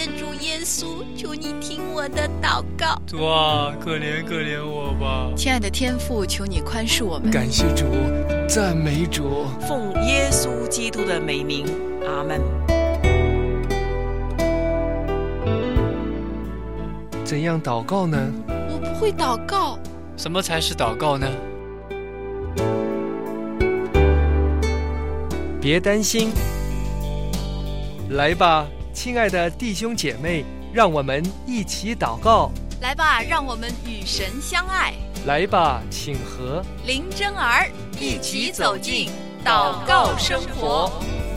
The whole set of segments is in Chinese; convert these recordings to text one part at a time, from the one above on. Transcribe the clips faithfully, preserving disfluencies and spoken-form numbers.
的主耶稣，求你听我的祷告。 主啊，可怜可怜我吧。 亲爱的天父，求你宽恕我们。 感谢主，赞美主。 奉耶稣基督的美名，阿们。 怎样祷告呢？ 我不会祷告。 什么才是祷告呢？ 别担心，来吧，亲爱的弟兄姐妹，让我们一起祷告。 来吧，让我们与神相爱。 来吧，请和林真儿一起走进祷告生活。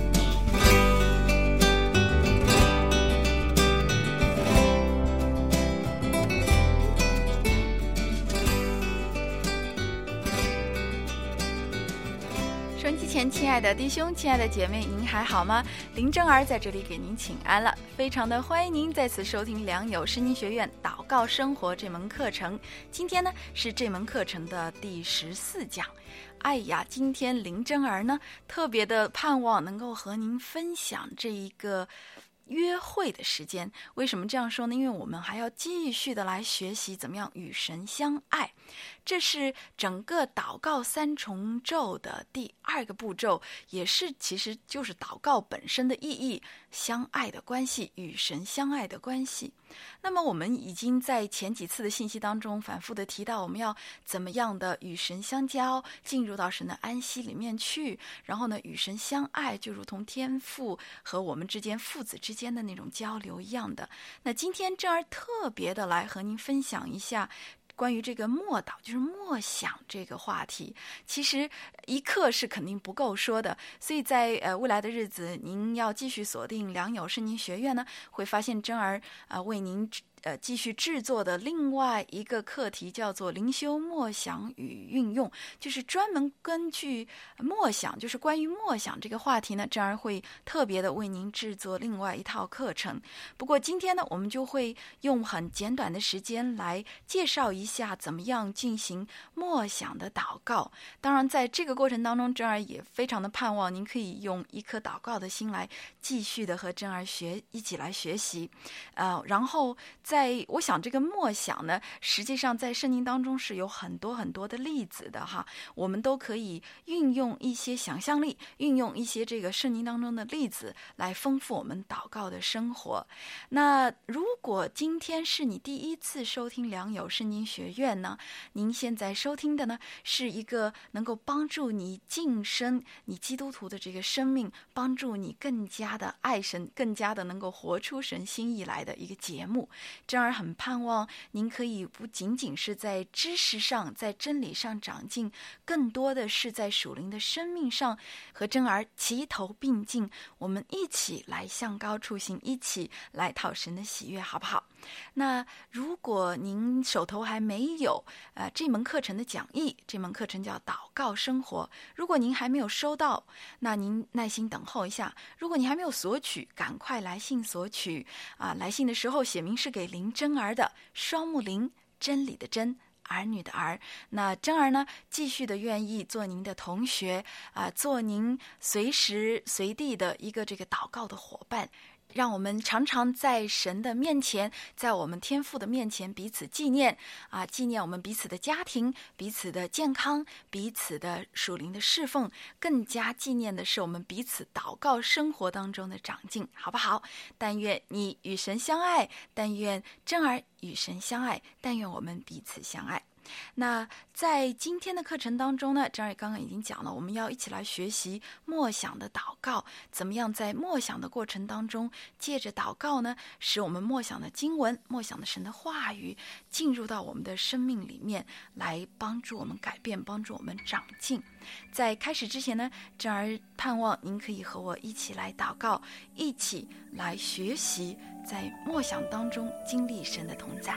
收音机前亲爱的弟兄亲爱的姐妹，您还好吗？林真儿在这里给您请安了，非常的欢迎您再次收听良友圣经学院祷告生活这门课程。今天呢是这门课程的第十四讲。哎呀，今天林真儿呢特别的盼望能够和您分享这一个约会的时间。为什么这样说呢？因为我们还要继续的来学习怎么样与神相爱。这是整个祷告三重奏的第二个步骤，也是其实就是祷告本身的意义，相爱的关系，与神相爱的关系。那么我们已经在前几次的信息当中反复的提到，我们要怎么样的与神相交，进入到神的安息里面去，然后呢与神相爱就如同天父和我们之间父子之间的那种交流一样的。那今天真儿特别的来和您分享一下关于这个默祷，就是默想这个话题。其实一课是肯定不够说的，所以在呃未来的日子，您要继续锁定良友圣经学院呢，会发现真儿呃为您呃继续制作的另外一个课题叫做灵修默想与运用，就是专门根据默想，就是关于默想这个话题呢，真儿会特别的为您制作另外一套课程。不过今天呢，我们就会用很简短的时间来介绍一下怎么样进行默想的祷告。当然在这个过程当中，真儿也非常的盼望您可以用一颗祷告的心来继续的和真儿学一起来学习。呃，然后在我想这个默想呢，实际上在圣经当中是有很多很多的例子的哈，我们都可以运用一些想象力，运用一些这个圣经当中的例子来丰富我们祷告的生活。那如果今天是你第一次收听良友圣经学院呢，您现在收听的呢是一个能够帮助你晋升你基督徒的这个生命，帮助你更加的爱神，更加的能够活出神心意来的一个节目。真儿很盼望您可以不仅仅是在知识上，在真理上长进，更多的是在属灵的生命上和真儿齐头并进，我们一起来向高处行，一起来讨神的喜悦，好不好？那如果您手头还没有呃这门课程的讲义，这门课程叫祷告生活，如果您还没有收到，那您耐心等候一下。如果你还没有索取，赶快来信索取啊！来信的时候写明是给林真儿的，双木林，真理的真，儿女的儿。那真儿呢，继续的愿意做您的同学啊、呃，做您随时随地的一个这个祷告的伙伴。让我们常常在神的面前，在我们天父的面前彼此纪念啊，纪念我们彼此的家庭，彼此的健康，彼此的属灵的侍奉，更加纪念的是我们彼此祷告生活当中的长进，好不好？但愿你与神相爱，但愿真儿与神相爱，但愿我们彼此相爱。那在今天的课程当中呢，真儿刚刚已经讲了，我们要一起来学习默想的祷告，怎么样在默想的过程当中，借着祷告呢，使我们默想的经文，默想的神的话语进入到我们的生命里面，来帮助我们改变，帮助我们长进。在开始之前呢，真儿盼望您可以和我一起来祷告，一起来学习在默想当中经历神的同在。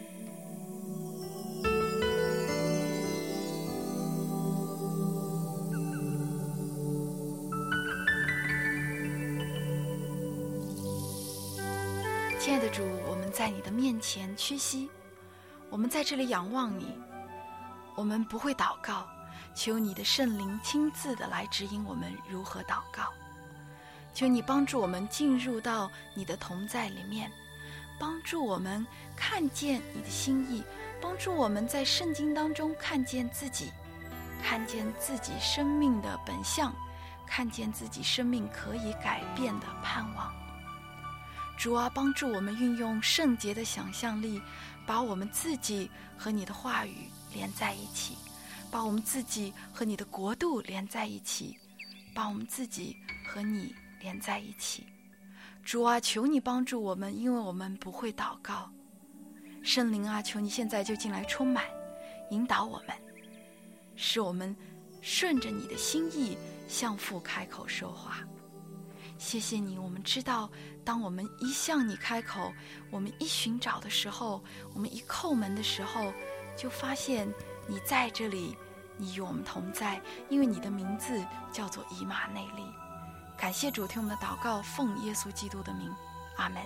亲爱的主，我们在你的面前屈膝，我们在这里仰望你，我们不会祷告，求你的圣灵亲自的来指引我们如何祷告。 求你帮助我们进入到你的同在里面，帮助我们看见你的心意，帮助我们在圣经当中看见自己，看见自己生命的本相，看见自己生命可以改变的盼望。主啊，帮助我们运用圣洁的想象力，把我们自己和你的话语连在一起，把我们自己和你的国度连在一起，把我们自己和你连在一起。主啊，求你帮助我们，因为我们不会祷告。圣灵啊，求你现在就进来充满，引导我们，使我们顺着你的心意向父开口说话。谢谢你，我们知道当我们一向你开口，我们一寻找的时候，我们一叩门的时候，就发现你在这里，你与我们同在，因为你的名字叫做以马内利。感谢主，听我们的祷告，奉耶稣基督的名，阿们。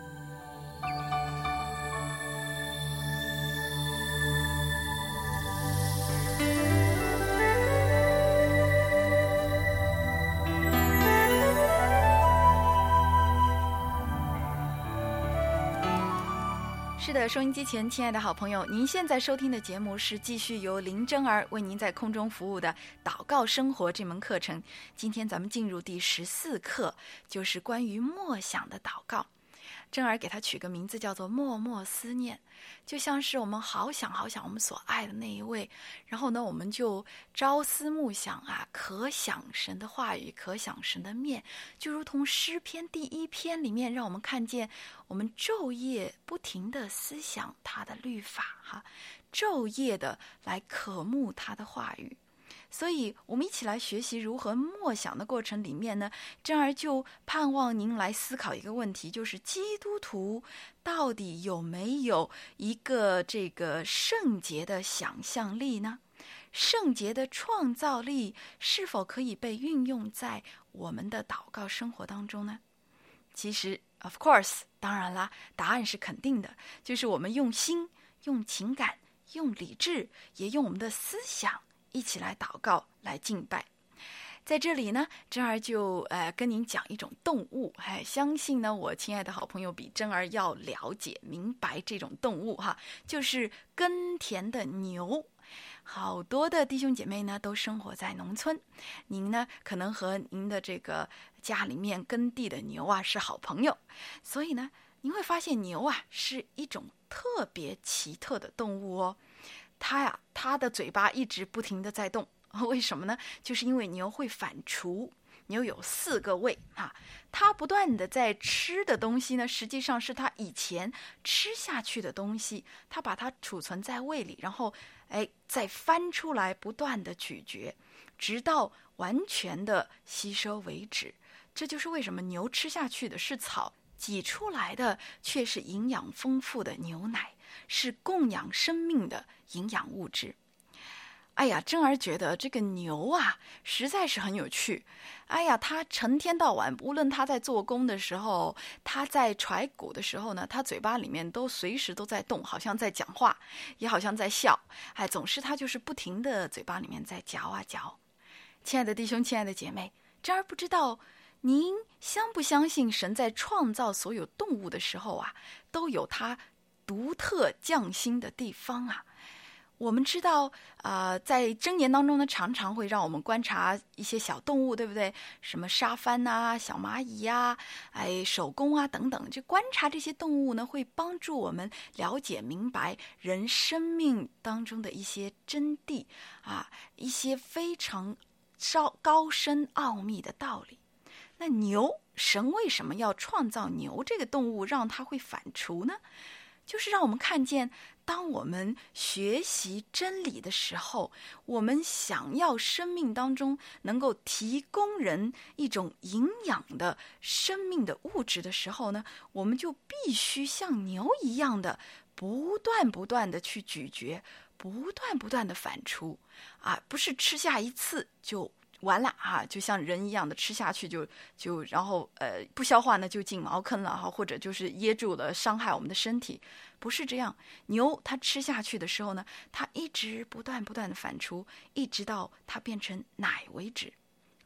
是的，收音机前亲爱的好朋友，您现在收听的节目是继续由林真儿为您在空中服务的祷告生活这门课程。今天咱们进入第十四课，就是关于默想的祷告。真儿给他取个名字叫做默默思念，就像是我们好想好想我们所爱的那一位，然后呢我们就朝思暮想啊，可想神的话语，可想神的面，就如同诗篇第一篇里面让我们看见我们昼夜不停的思想他的律法哈，昼夜的来渴慕他的话语。所以我们一起来学习如何默想的过程里面呢，真儿就盼望您来思考一个问题，就是基督徒到底有没有一个这个圣洁的想象力呢？圣洁的创造力是否可以被运用在我们的祷告生活当中呢？其实 of course 当然啦，答案是肯定的，就是我们用心、用情感、用理智，也用我们的思想一起来祷告，来敬拜。在这里呢，真儿就呃跟您讲一种动物，哎，相信呢我亲爱的好朋友比真儿要了解明白这种动物哈，就是耕田的牛。好多的弟兄姐妹呢都生活在农村，您呢可能和您的这个家里面耕地的牛啊是好朋友，所以呢您会发现牛啊是一种特别奇特的动物哦。它呀，它的嘴巴一直不停地在动，为什么呢？就是因为牛会反刍，牛有四个胃啊，它不断的在吃的东西呢，实际上是它以前吃下去的东西，它把它储存在胃里，然后哎再翻出来，不断的咀嚼，直到完全的吸收为止。这就是为什么牛吃下去的是草，挤出来的却是营养丰富的牛奶，是供养生命的营养物质。哎呀，真儿觉得这个牛啊实在是很有趣。哎呀，它成天到晚，无论它在做工的时候，它在揣谷的时候呢，它嘴巴里面都随时都在动，好像在讲话，也好像在笑。哎，总是它就是不停的嘴巴里面在嚼啊嚼。亲爱的弟兄，亲爱的姐妹，真儿不知道您相不相信神在创造所有动物的时候啊，都有它独特匠心的地方啊。我们知道啊、呃，在箴言当中呢，常常会让我们观察一些小动物，对不对？什么沙帆啊、小蚂蚁呀、哎、手工啊等等，就观察这些动物呢，会帮助我们了解明白人生命当中的一些真谛啊，一些非常高高深奥秘的道理。那牛，神为什么要创造牛这个动物，让它会反刍呢？就是让我们看见，当我们学习真理的时候，我们想要生命当中能够提供人一种营养的生命的物质的时候呢，我们就必须像牛一样的不断不断的去咀嚼，不断不断的反刍啊，不是吃下一次就完了啊，就像人一样的吃下去就就然后呃不消化呢就进茅坑了哈，或者就是噎住了，伤害我们的身体，不是这样。牛它吃下去的时候呢，它一直不断不断的反刍，一直到它变成奶为止。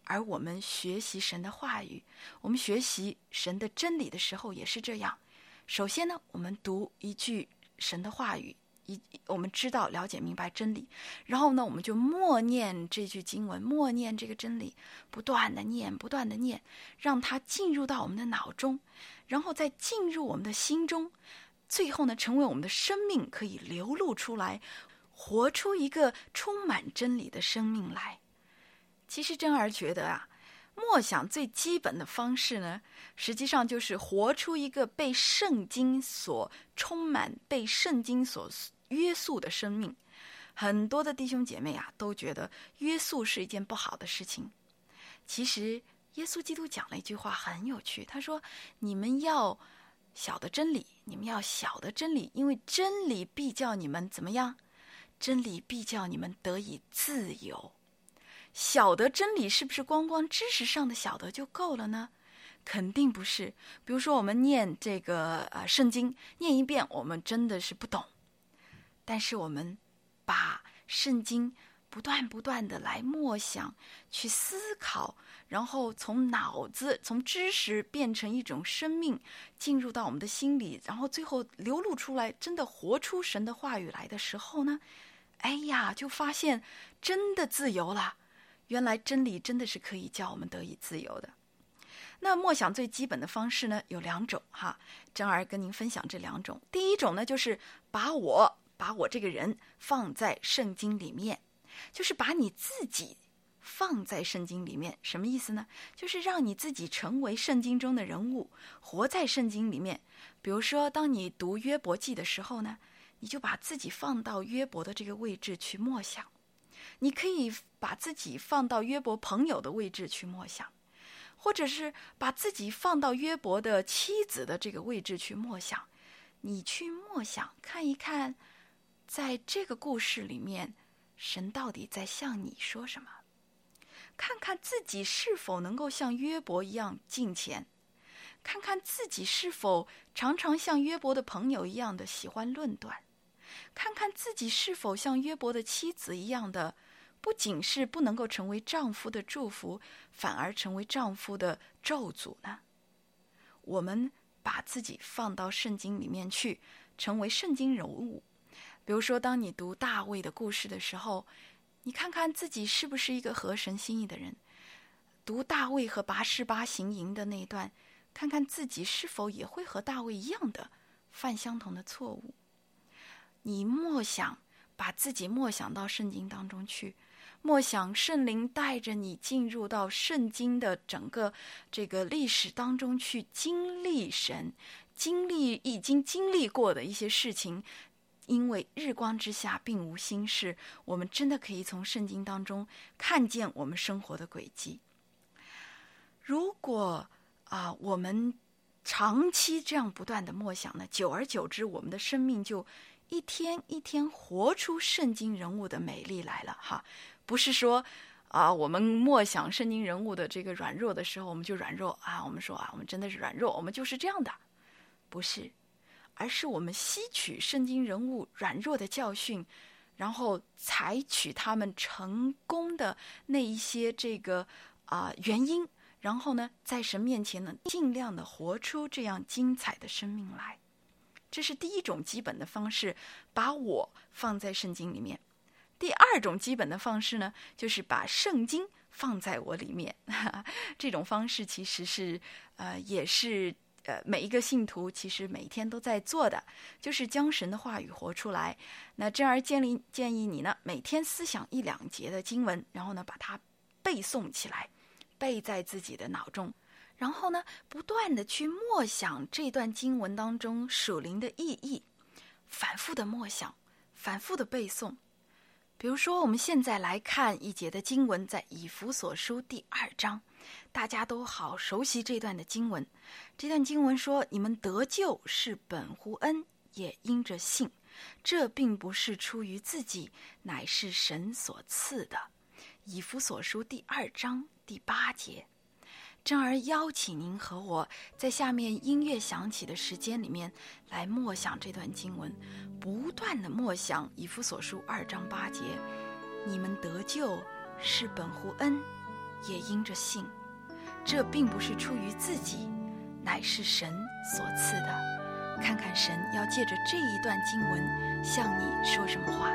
而我们学习神的话语，我们学习神的真理的时候也是这样。首先呢，我们读一句神的话语，一我们知道了解明白真理，然后呢我们就默念这句经文，默念这个真理，不断的念不断的念，让它进入到我们的脑中，然后再进入我们的心中，最后呢成为我们的生命，可以流露出来，活出一个充满真理的生命来。其实珍儿觉得啊，默想最基本的方式呢，实际上就是活出一个被圣经所充满、被圣经所约束的生命。很多的弟兄姐妹啊，都觉得约束是一件不好的事情。其实耶稣基督讲了一句话很有趣，他说：你们要晓得真理，你们要晓得真理，因为真理必叫你们怎么样？真理必叫你们得以自由。晓得真理是不是光光知识上的晓得就够了呢？肯定不是。比如说我们念这个呃圣经，念一遍我们真的是不懂，但是我们把圣经不断不断的来默想，去思考，然后从脑子从知识变成一种生命，进入到我们的心里，然后最后流露出来，真的活出神的话语来的时候呢，哎呀，就发现真的自由了。原来真理真的是可以叫我们得以自由的。那默想最基本的方式呢有两种哈，珍儿跟您分享这两种。第一种呢，就是把我把我这个人放在圣经里面，就是把你自己放在圣经里面。什么意思呢？就是让你自己成为圣经中的人物，活在圣经里面。比如说当你读约伯记的时候呢，你就把自己放到约伯的这个位置去默想。你可以把自己放到约伯朋友的位置去默想，或者是把自己放到约伯的妻子的这个位置去默想。你去默想，看一看在这个故事里面神到底在向你说什么，看看自己是否能够像约伯一样敬虔，看看自己是否常常像约伯的朋友一样的喜欢论断，看看自己是否像约伯的妻子一样的，不仅是不能够成为丈夫的祝福，反而成为丈夫的咒诅呢？我们把自己放到圣经里面去，成为圣经人物。比如说当你读大卫的故事的时候，你看看自己是不是一个合神心意的人。读大卫和拔示巴行营的那一段，看看自己是否也会和大卫一样的犯相同的错误。你默想，把自己默想到圣经当中去，默想圣灵带着你进入到圣经的整个这个历史当中去，经历神，经历已经经历过的一些事情。因为日光之下并无新事，我们真的可以从圣经当中看见我们生活的轨迹。如果啊、呃，我们长期这样不断的默想呢，久而久之，我们的生命就一天一天活出圣经人物的美丽来了哈。不是说啊，我们默想圣经人物的这个软弱的时候，我们就软弱啊，我们说啊，我们真的是软弱，我们就是这样的，不是，而是我们吸取圣经人物软弱的教训，然后采取他们成功的那一些这个啊、呃、原因，然后呢，在神面前呢，尽量的活出这样精彩的生命来。这是第一种基本的方式，把我放在圣经里面。第二种基本的方式呢，就是把圣经放在我里面。这种方式其实是呃，也是呃，每一个信徒其实每天都在做的，就是将神的话语活出来。那珍儿建议建议你呢，每天思想一两节的经文，然后呢，把它背诵起来，背在自己的脑中。然后呢，不断的去默想这段经文当中属灵的意义，反复的默想，反复的背诵。比如说我们现在来看一节的经文，在以弗所书第二章，大家都好熟悉这段的经文。这段经文说，你们得救是本乎恩，也因着信，这并不是出于自己，乃是神所赐的。以弗所书第二章第八节。珍儿邀请您和我在下面音乐响起的时间里面来默想这段经文，不断的默想以弗所书二章八节，你们得救是本乎恩， 也因着信。这并不是出于自己，乃是神所赐的。看看神要借着这一段经文向你说什么话。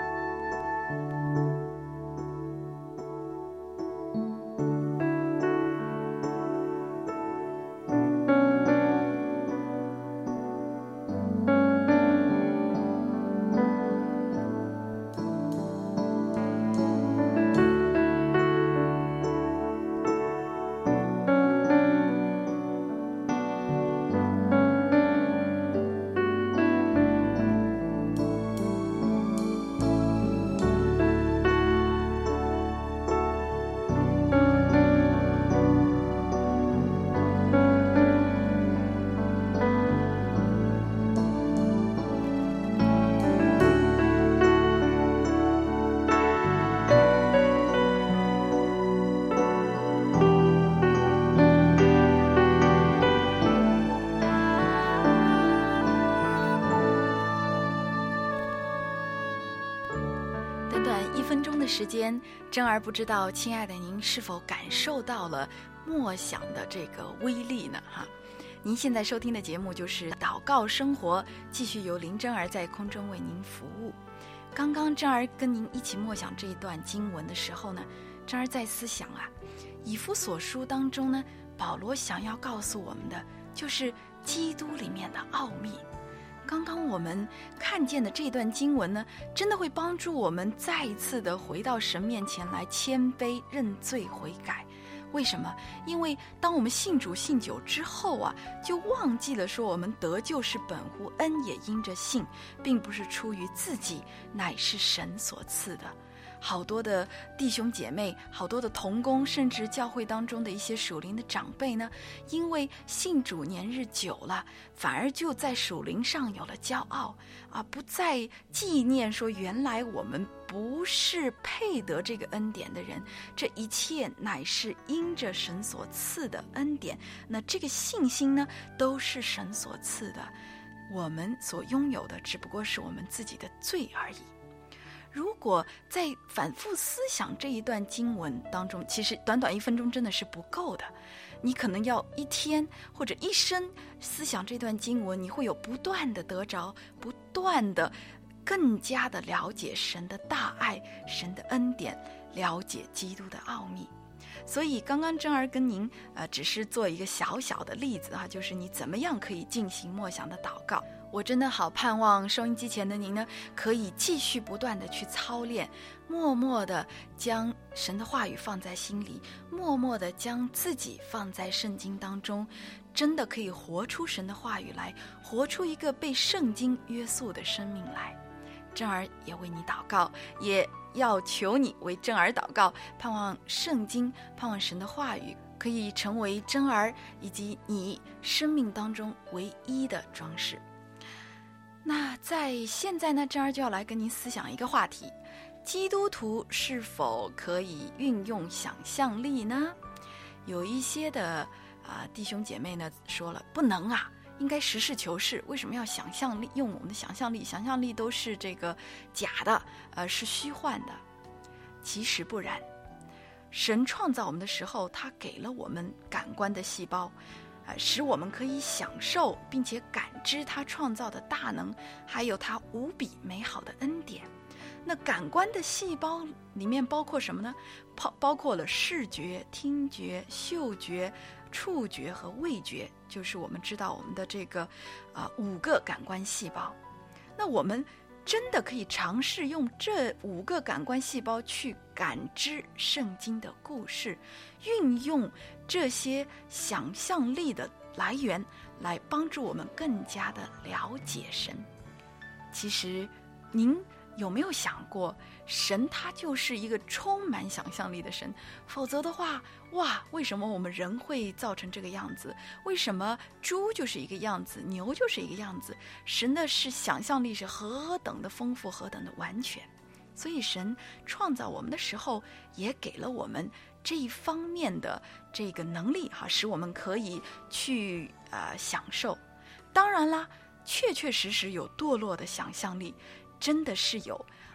时间，珍儿不知道亲爱的您是否感受到了默想的这个威力呢？哈，您现在收听的节目就是祷告生活，继续由林珍儿在空中为您服务。刚刚珍儿跟您一起默想这一段经文的时候呢，珍儿在思想啊，以弗所书当中呢，保罗想要告诉我们的就是基督里面的奥秘。刚刚我们看见的这段经文呢，真的会帮助我们再一次的回到神面前来谦卑认罪悔改。为什么？因为当我们信主信久之后啊，就忘记了说我们得救是本乎恩，也因着信，并不是出于自己，乃是神所赐的。好多的弟兄姐妹，好多的同工，甚至教会当中的一些属灵的长辈呢，因为信主年日久了，反而就在属灵上有了骄傲啊，不再纪念说原来我们不是配得这个恩典的人，这一切乃是因着神所赐的恩典。那这个信心呢，都是神所赐的，我们所拥有的只不过是我们自己的罪而已。如果在反复思想这一段经文当中，其实短短一分钟真的是不够的，你可能要一天或者一生思想这段经文，你会有不断的得着，不断的更加的了解神的大爱，神的恩典，了解基督的奥秘。所以刚刚珍儿跟您呃，只是做一个小小的例子啊，就是你怎么样可以进行默想的祷告。我真的好盼望收音机前的您呢，可以继续不断的去操练，默默的将神的话语放在心里，默默的将自己放在圣经当中，真的可以活出神的话语来，活出一个被圣经约束的生命来。珍儿也为你祷告，也要求你为珍儿祷告，盼望圣经，盼望神的话语可以成为珍儿以及你生命当中唯一的装饰。那在现在呢，珍儿就要来跟您思想一个话题：基督徒是否可以运用想象力呢？有一些的啊、呃、弟兄姐妹呢说了，不能啊，应该实事求是。为什么要想象力？用我们的想象力，想象力都是这个假的，呃，是虚幻的。其实不然，神创造我们的时候，他给了我们感官的细胞。使我们可以享受并且感知他创造的大能，还有他无比美好的恩典。那感官的细胞里面包括什么呢？包包括了视觉、听觉、嗅觉、触觉和味觉，就是我们知道我们的这个啊、呃、五个感官细胞。那我们真的可以尝试用这五个感官细胞去感知圣经的故事，运用这些想象力的来源来帮助我们更加的了解神。其实您有没有想过，神他就是一个充满想象力的神，否则的话，哇，为什么我们人会造成这个样子？为什么猪就是一个样子，牛就是一个样子？神的是想象力是何等的丰富，何等的完全。所以神创造我们的时候，也给了我们这一方面的这个能力哈，使我们可以去呃享受。当然啦，确确实实有堕落的想象力，真的是有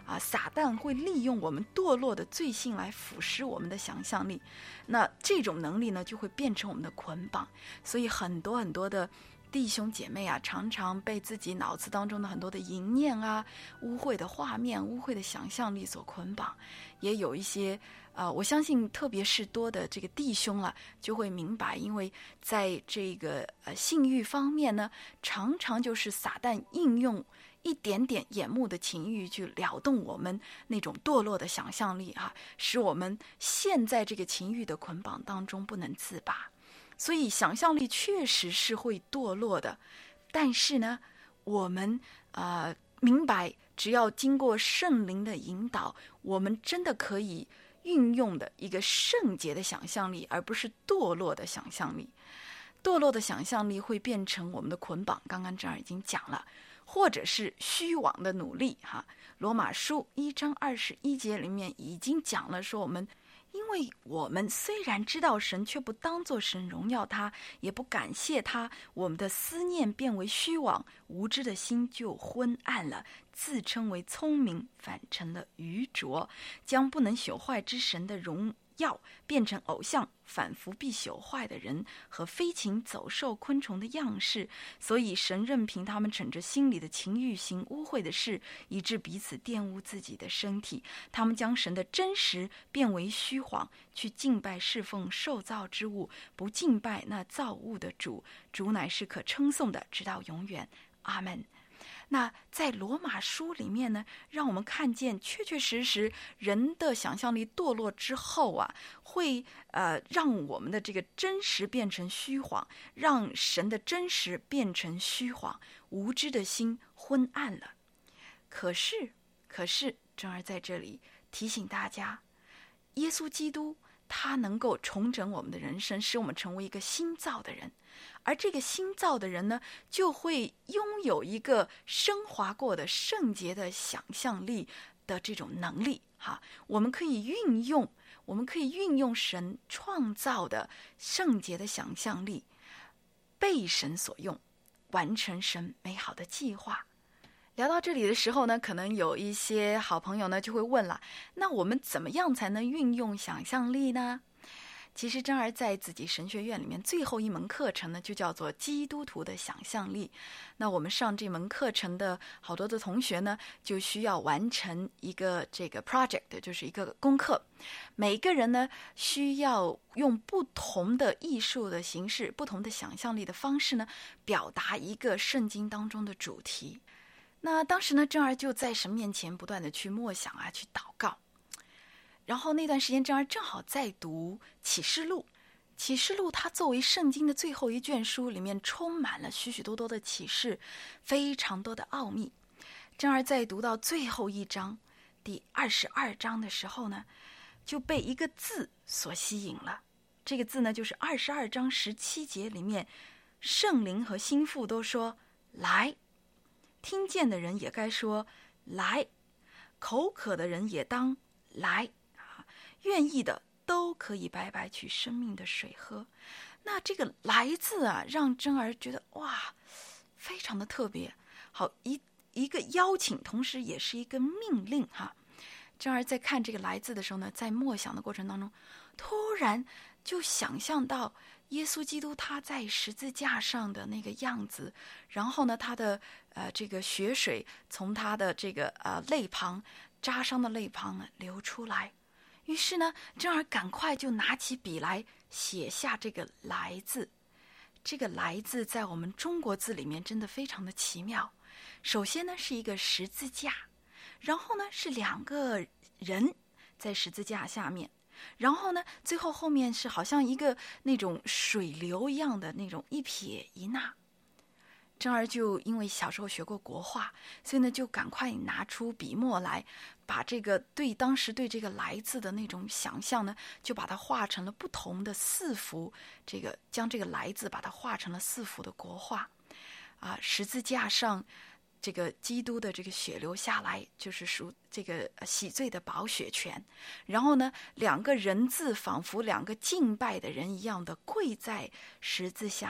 啊，撒旦会利用我们堕落的罪性来腐蚀我们的想象力，那这种能力呢就会变成我们的捆绑。所以很多很多的弟兄姐妹啊，常常被自己脑子当中的很多的淫念啊、污秽的画面、污秽的想象力所捆绑。也有一些呃，我相信特别是多的这个弟兄了、啊，就会明白，因为在这个呃性欲方面呢，常常就是撒旦应用一点点眼目的情欲去撩动我们那种堕落的想象力啊，使我们陷在这个情欲的捆绑当中不能自拔。所以想象力确实是会堕落的，但是呢，我们呃明白，只要经过圣灵的引导，我们真的可以运用的一个圣洁的想象力，而不是堕落的想象力。堕落的想象力会变成我们的捆绑，刚刚这儿已经讲了，或者是虚妄的努力哈。罗马书一章二十一节里面已经讲了，说我们因为我们虽然知道神，却不当作神荣耀他，也不感谢他，我们的思念变为虚妄，无知的心就昏暗了，自称为聪明，反成了愚拙，将不能朽坏之神的荣要变成偶像，反复必朽坏的人和飞禽走兽昆虫的样式，所以神任凭他们逞着心里的情欲行污秽的事，以致彼此玷污自己的身体。他们将神的真实变为虚谎，去敬拜侍奉受造之物，不敬拜那造物的主。主乃是可称颂的，直到永远。阿们。那在罗马书里面呢，让我们看见确确实实人的想象力堕落之后啊，会呃让我们的这个真实变成虚谎，让神的真实变成虚谎，无知的心昏暗了。可是可是珍儿在这里提醒大家，耶稣基督他能够重整我们的人生，使我们成为一个新造的人，而这个新造的人呢，就会拥有一个升华过的圣洁的想象力的这种能力哈。我们可以运用我们可以运用神创造的圣洁的想象力，被神所用，完成神美好的计划。聊到这里的时候呢，可能有一些好朋友呢就会问了，那我们怎么样才能运用想象力呢？其实珍儿在自己神学院里面最后一门课程呢，就叫做基督徒的想象力。那我们上这门课程的好多的同学呢，就需要完成一个这个 project， 就是一个功课。每一个人呢，需要用不同的艺术的形式，不同的想象力的方式呢，表达一个圣经当中的主题。那当时呢，珍儿就在神面前不断的去默想啊，去祷告。然后那段时间，珍儿正好在读启示录。启示录它作为圣经的最后一卷书，里面充满了许许多多的启示，非常多的奥秘。珍儿在读到最后一章，第二十二章的时候呢，就被一个字所吸引了。这个字呢，就是二十二章十七节里面，圣灵和心腹都说来。听见的人也该说来，口渴的人也当来啊，愿意的都可以白白取生命的水喝。那这个来字啊，让珍儿觉得哇，非常的特别。好，一一个邀请，同时也是一个命令哈。珍儿在看这个来字的时候呢，在默想的过程当中，突然就想象到耶稣基督他在十字架上的那个样子，然后呢，他的呃这个血水从他的这个呃肋旁扎伤的肋旁呢流出来。于是呢，珍儿赶快就拿起笔来写下这个来字。这个来字在我们中国字里面真的非常的奇妙。首先呢是一个十字架，然后呢是两个人在十字架下面，然后呢最后后面是好像一个那种水流一样的那种一撇一捺。珍儿就因为小时候学过国画，所以呢就赶快拿出笔墨来，把这个对当时对这个来字的那种想象呢，就把它画成了不同的四幅，这个将这个来字把它画成了四幅的国画。啊，十字架上这个基督的这个血流下来，就是属这个洗罪的宝血泉。然后呢，两个人字仿佛两个敬拜的人一样的跪在十字架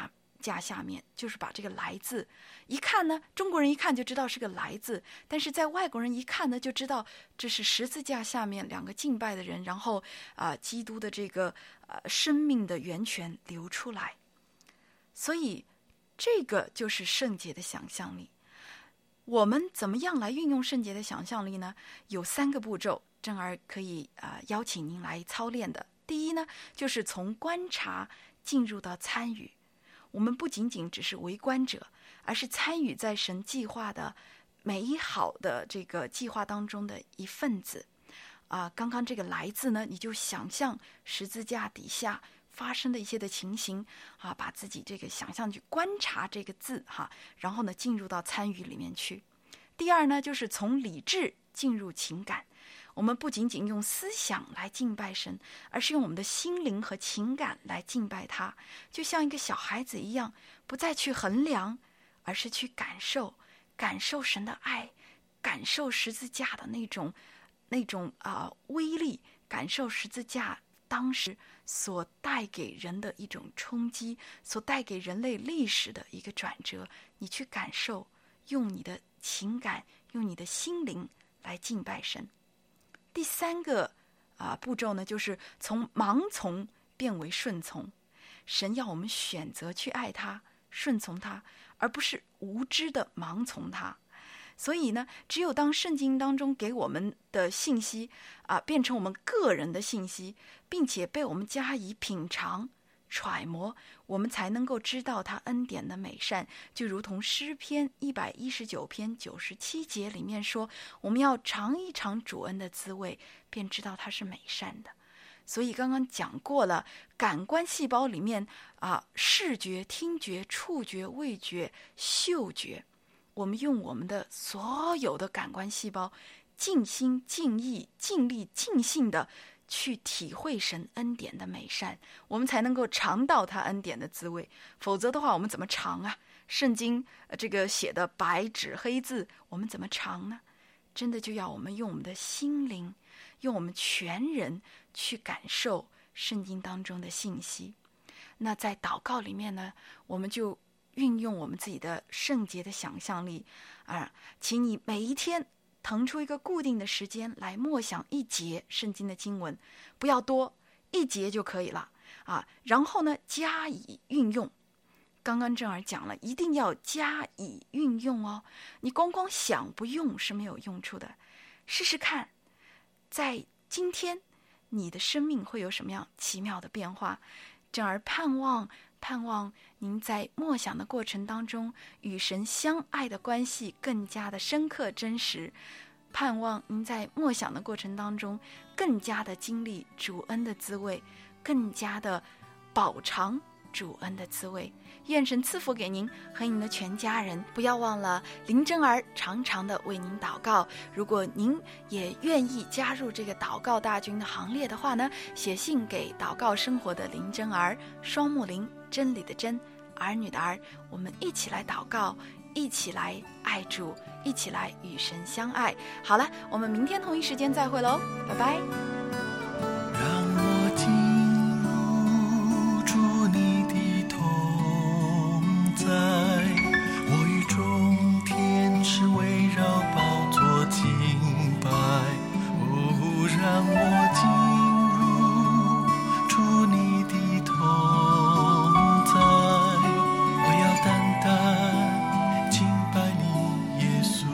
架下面，就是把这个来字一看呢，中国人一看就知道是个来字，但是在外国人一看呢，就知道这是十字架下面两个敬拜的人，然后啊、呃，基督的这个呃生命的源泉流出来。所以这个就是圣洁的想象力。我们怎么样来运用圣洁的想象力呢？有三个步骤，珍儿可以呃邀请您来操练的。第一呢，就是从观察进入到参与。我们不仅仅只是围观者，而是参与在神计划的美好的这个计划当中的一份子。啊、呃，刚刚这个来字呢，你就想象十字架底下发生的一些的情形啊，把自己这个想象去观察这个字哈，然后呢进入到参与里面去。第二呢，就是从理智进入情感。我们不仅仅用思想来敬拜神，而是用我们的心灵和情感来敬拜他，就像一个小孩子一样，不再去衡量，而是去感受，感受神的爱，感受十字架的那种那种啊、呃、威力，感受十字架当时所带给人的一种冲击，所带给人类历史的一个转折，你去感受，用你的情感，用你的心灵来敬拜神。第三个啊、呃、步骤呢，就是从盲从变为顺从。神要我们选择去爱他，顺从他，而不是无知的盲从他。所以呢，只有当圣经当中给我们的信息啊、呃、变成我们个人的信息，并且被我们加以品尝揣摩，我们才能够知道他恩典的美善。就如同诗篇一百一十九篇九十七节里面说，我们要尝一尝主恩的滋味，便知道他是美善的。所以刚刚讲过了，感官细胞里面啊，视觉、听觉、触觉、味觉、嗅觉，我们用我们的所有的感官细胞尽心尽意尽力尽兴的去体会神恩典的美善，我们才能够尝到他恩典的滋味。否则的话，我们怎么尝啊？圣经、呃、这个写的白纸黑字，我们怎么尝呢？真的就要我们用我们的心灵，用我们全人去感受圣经当中的信息。那在祷告里面呢，我们就运用我们自己的圣洁的想象力啊，请你每一天腾出一个固定的时间来默想一节圣经的经文，不要多，一节就可以了啊。然后呢，加以运用。刚刚正儿讲了，一定要加以运用哦。你光光想不用是没有用处的。试试看，在今天你的生命会有什么样奇妙的变化？正儿盼望盼望您在默想的过程当中，与神相爱的关系更加的深刻真实。盼望您在默想的过程当中，更加的经历主恩的滋味，更加的饱尝主恩的滋味。愿神赐福给您和您的全家人。不要忘了林珍儿常常的为您祷告。如果您也愿意加入这个祷告大军的行列的话呢，写信给祷告生活的林珍儿，双木林，真理的真，儿女的儿，我们一起来祷告，一起来爱主，一起来与神相爱。好了，我们明天同一时间再会喽，拜拜。 让我进入主你的同在，我与众天使围绕宝座敬拜。哦，让我进入主你的同在，我要单单敬拜你耶稣。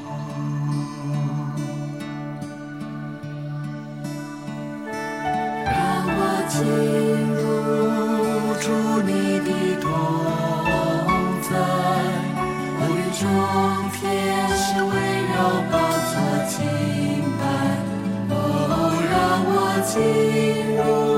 让我进入主你的同在，我与众天使围绕宝座敬拜。哦，让我进入